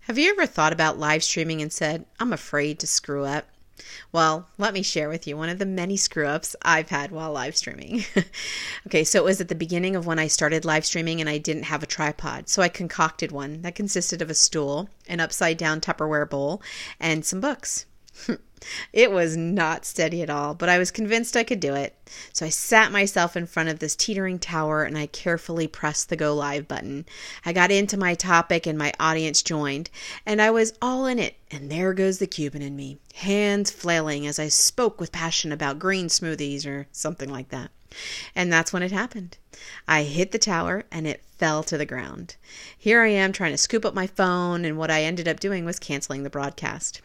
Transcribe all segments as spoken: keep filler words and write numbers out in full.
Have you ever thought about live streaming and said, I'm afraid to screw up? Well, let me share with you one of the many screw ups I've had while live streaming. Okay, so it was at the beginning of when I started live streaming and I didn't have a tripod. So I concocted one that consisted of a stool, an upside down Tupperware bowl, and some books. It was not steady at all, but I was convinced I could do it. So I sat myself in front of this teetering tower and I carefully pressed the go live button. I got into my topic and my audience joined, and I was all in it. And there goes the Cuban in me, hands flailing as I spoke with passion about green smoothies or something like that. And that's when it happened. I hit the tower and it fell to the ground. Here I am trying to scoop up my phone, and what I ended up doing was canceling the broadcast.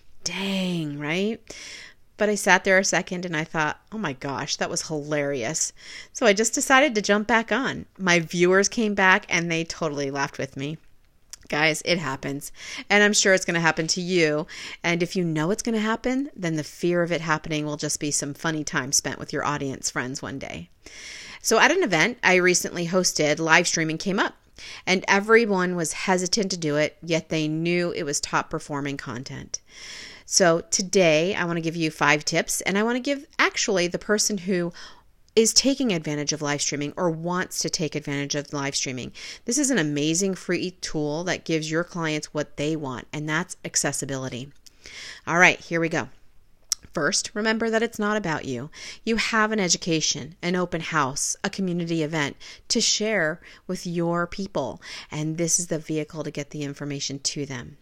Dang, right? But I sat there a second and I thought, oh my gosh, that was hilarious. So I just decided to jump back on. My viewers came back and they totally laughed with me. Guys, it happens. And I'm sure it's going to happen to you. And if you know it's going to happen, then the fear of it happening will just be some funny time spent with your audience friends one day. So at an event I recently hosted, live streaming came up. And everyone was hesitant to do it, yet they knew it was top performing content. So today I want to give you five tips, and I want to give actually the person who is taking advantage of live streaming or wants to take advantage of live streaming. This is an amazing free tool that gives your clients what they want, and that's accessibility. All right, here we go. First, remember that it's not about you. You have an education, an open house, a community event to share with your people, and this is the vehicle to get the information to them.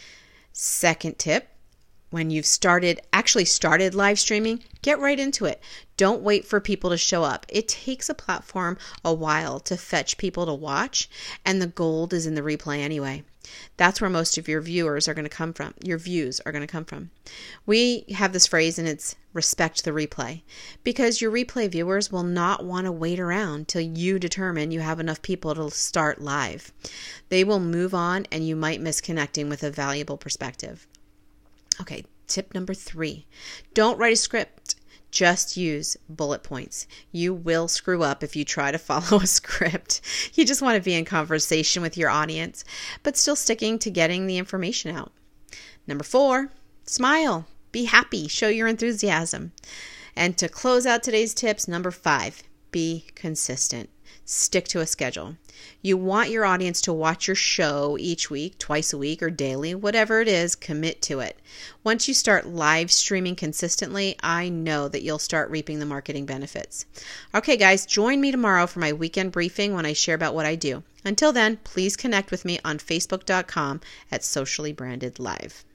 Second tip, when you've started, actually started live streaming, get right into it. Don't wait for people to show up. It takes a platform a while to fetch people to watch, and the gold is in the replay anyway. That's where most of your viewers are going to come from. Your views are going to come from. We have this phrase, and it's respect the replay, because your replay viewers will not want to wait around till you determine you have enough people to start live. They will move on, and you might miss connecting with a valuable perspective. Okay, tip number three. Don't write a script. Just use bullet points. You will screw up if you try to follow a script. You just want to be in conversation with your audience, but still sticking to getting the information out. Number four, smile. Be happy. Show your enthusiasm. And to close out today's tips, number five, be consistent. Stick to a schedule. You want your audience to watch your show each week, twice a week, or daily, whatever it is, commit to it. Once you start live streaming consistently, I know that you'll start reaping the marketing benefits. Okay, guys, join me tomorrow for my weekend briefing when I share about what I do. Until then, please connect with me on facebook dot com at Socially Branded Live.